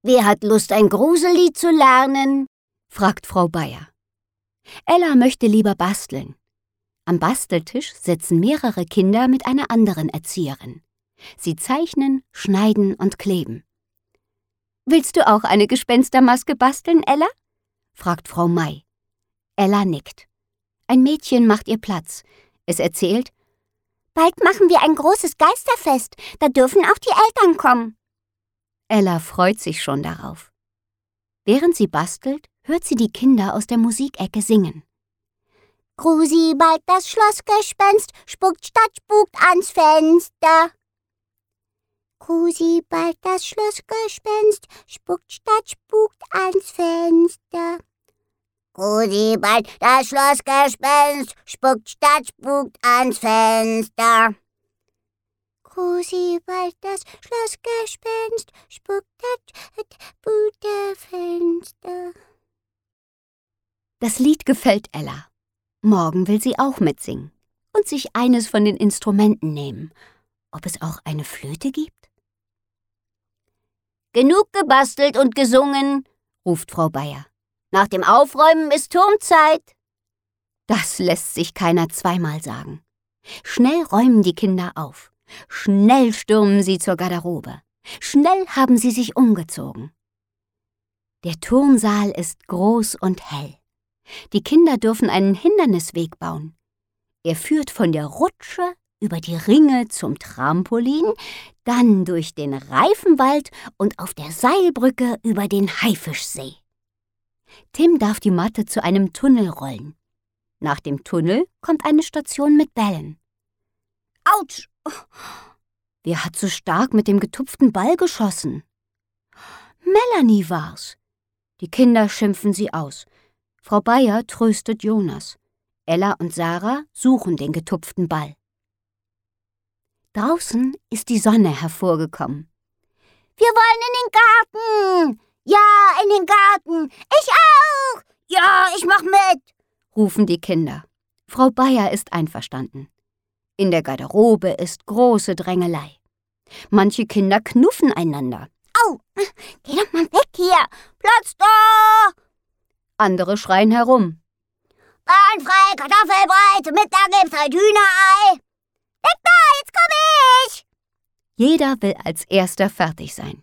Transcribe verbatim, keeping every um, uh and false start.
Wer hat Lust, ein Grusellied zu lernen?« fragt Frau Bayer. Ella möchte lieber basteln. Am Basteltisch sitzen mehrere Kinder mit einer anderen Erzieherin. Sie zeichnen, schneiden und kleben. »Willst du auch eine Gespenstermaske basteln, Ella?« fragt Frau May. Ella nickt. Ein Mädchen macht ihr Platz. Es erzählt: »Bald machen wir ein großes Geisterfest. Da dürfen auch die Eltern kommen.« Ella freut sich schon darauf. Während sie bastelt, hört sie die Kinder aus der Musikecke singen. »Grusi, bald das Schlossgespenst, spuckt statt spukt ans Fenster. Grusi, bald das Schlossgespenst, spuckt statt spukt ans Fenster. Grusi, bald das Schlossgespenst, spuckt statt spukt ans Fenster. Grusi, bald das Schlossgespenst, spuckt statt spukt ans Fenster.« Das Lied gefällt Ella. Morgen will sie auch mitsingen und sich eines von den Instrumenten nehmen. Ob es auch eine Flöte gibt? »Genug gebastelt und gesungen«, ruft Frau Bayer. »Nach dem Aufräumen ist Turmzeit.« Das lässt sich keiner zweimal sagen. Schnell räumen die Kinder auf. Schnell stürmen sie zur Garderobe. Schnell haben sie sich umgezogen. Der Turnsaal ist groß und hell. Die Kinder dürfen einen Hindernisweg bauen. Er führt von der Rutsche über die Ringe zum Trampolin, dann durch den Reifenwald und auf der Seilbrücke über den Haifischsee. Tim darf die Matte zu einem Tunnel rollen. Nach dem Tunnel kommt eine Station mit Bällen. »Autsch! Wer hat so stark mit dem getupften Ball geschossen?« »Melanie war's.« Die Kinder schimpfen sie aus. Frau Bayer tröstet Jonas. Ella und Sarah suchen den getupften Ball. Draußen ist die Sonne hervorgekommen. »Wir wollen in den Garten! Ja, in den Garten! Ich auch! Ja, ich mach mit!« rufen die Kinder. Frau Bayer ist einverstanden. In der Garderobe ist große Drängelei. Manche Kinder knuffen einander. »Au! Geh doch mal weg hier! Platz da!« Andere schreien herum. »Bahn frei, Kartoffelbrei, Mittag gibt's halt Hühnerei! Weg da, jetzt komm ich!« Jeder will als Erster fertig sein.